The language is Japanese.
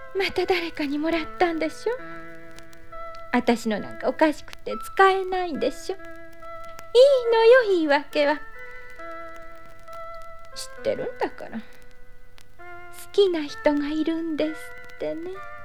また誰かにもらったんでしょ。私のなんかおかしくて使えないんでしょ。いいのよ、言い訳は。知ってるんだから。好きな人がいるんですってね。